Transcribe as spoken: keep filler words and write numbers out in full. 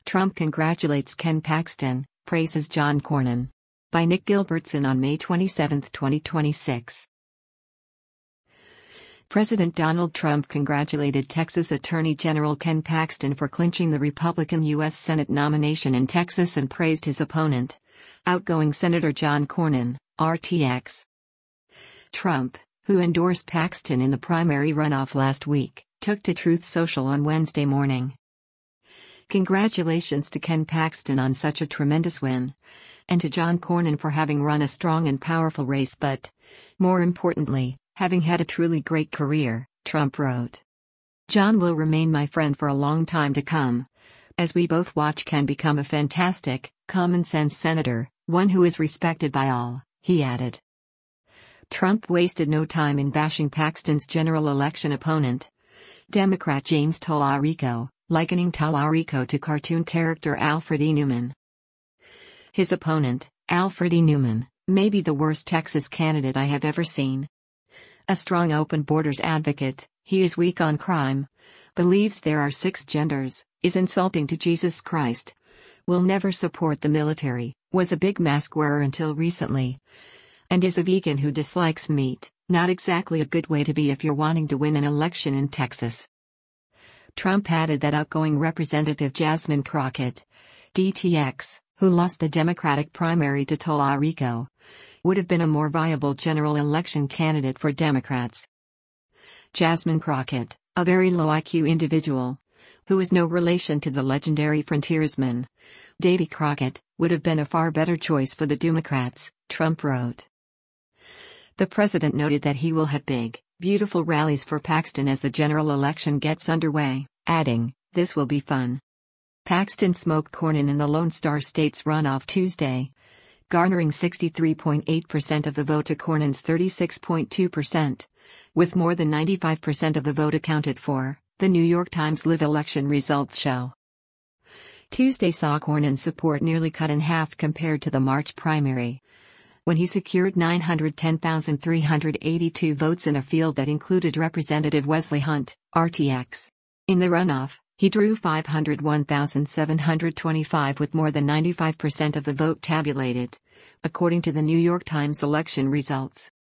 Trump congratulates Ken Paxton, praises John Cornyn. By Nick Gilbertson on May twenty-seventh, twenty twenty-six. President Donald Trump congratulated Texas Attorney General Ken Paxton for clinching the Republican U S Senate nomination in Texas and praised his opponent, outgoing Senator John Cornyn, R T X. Trump, who endorsed Paxton in the primary runoff last week, took to Truth Social on Wednesday morning. Congratulations to Ken Paxton on such a tremendous win, and to John Cornyn for having run a strong and powerful race but, more importantly, having had a truly great career, Trump wrote. John will remain my friend for a long time to come, as we both watch Ken become a fantastic, common-sense senator, one who is respected by all, he added. Trump wasted no time in bashing Paxton's general election opponent, Democrat James Tallarico, likening Tallarico to cartoon character Alfred E. Neuman. His opponent, Alfred E. Neuman, may be the worst Texas candidate I have ever seen. A strong open borders advocate, he is weak on crime, believes there are six genders, is insulting to Jesus Christ, will never support the military, was a big mask wearer until recently, and is a vegan who dislikes meat. Not exactly a good way to be if you're wanting to win an election in Texas. Trump added that outgoing Representative Jasmine Crockett, D T X, who lost the Democratic primary to Tallarico, would have been a more viable general election candidate for Democrats. Jasmine Crockett, a very low I Q individual, who is no relation to the legendary frontiersman, Davy Crockett, would have been a far better choice for the Democrats, Trump wrote. The president noted that he will have big, beautiful rallies for Paxton as the general election gets underway, adding, "This will be fun." Paxton smoked Cornyn in the Lone Star State's runoff Tuesday, garnering sixty-three point eight percent of the vote to Cornyn's thirty-six point two percent, with more than ninety-five percent of the vote accounted for, the New York Times live election results show. Tuesday saw Cornyn's support nearly cut in half compared to the March primary, when he secured nine hundred ten thousand three hundred eighty-two votes in a field that included Representative Wesley Hunt, R T X. In the runoff, he drew five hundred one thousand seven hundred twenty-five with more than ninety-five percent of the vote tabulated, according to the New York Times election results.